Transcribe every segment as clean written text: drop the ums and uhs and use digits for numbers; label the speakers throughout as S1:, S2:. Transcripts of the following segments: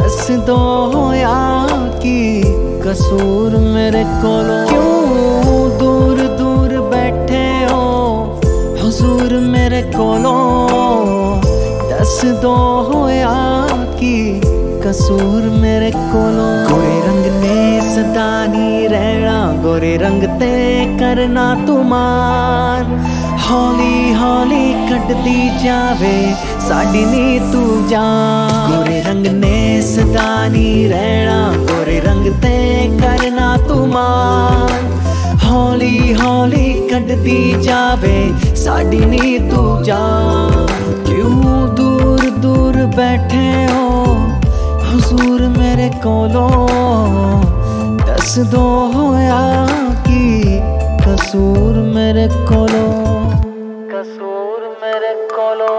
S1: दस दो होया कि कसूर मेरे कोलों। क्यों दूर दूर बैठे हो हुजूर मेरे कोलों। दस दो होया कि कसूर मेरे कोलों। गोरे रंग ने सदा नी रहना, गोरे रंग ते करना तुमार। हौली हौली कटदी जावे साडी नी तू जान। गोरे रंग ने सदा नी रहना, गोरे रंग ते करना तुमार। हौली हौली कटदी जावे साडी नी तू जान। क्यों दूर दूर बैठे हो हुजूर मेरे कोलों। दस दो होया कि कसूर मेरे कोलों। कसूर मेरे कोलों।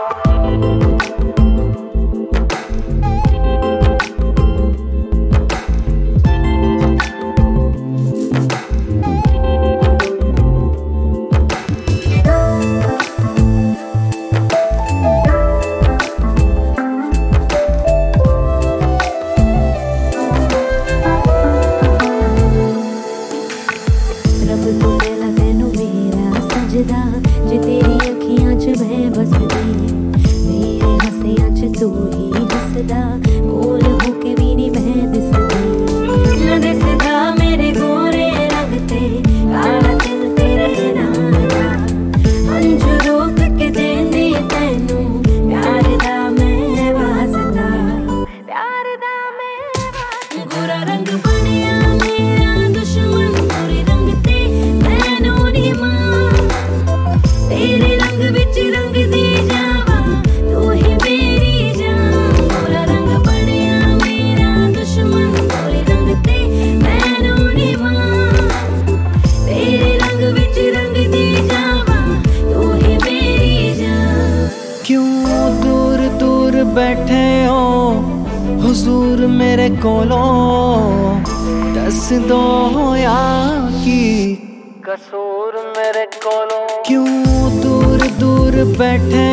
S2: जे तेरी अखियां च मैं बसदी, मेरे हसियां च तू ही दिसदा। कोल होके भी नी मैं दिसदी, न दिसदा मेरे गोरे रंग ते काला दिल तेरे नाल दा। अंजू रोक के देंदी तैनू प्यार दा मैं वास्ता, प्यार दा मैं वास्ता। गोरा रंग बनिया मेरा दुश्मन, गोरे रंग ते मैनू नी मान। तेरे रंग विच रंग दी जावा तू ही मेरी जान। गोरा रंग बनिया मेरा दुश्मन, गोरे रंग ते मैनू नी मान। तेरे रंग विच रंग दी जावा तू ही मेरी जान।
S1: क्यों दूर दूर बैठे हो हुजूर मेरे कोलों। दस दो होया कि कसूर मेरे कोलों। क्यों दूर दूर बैठे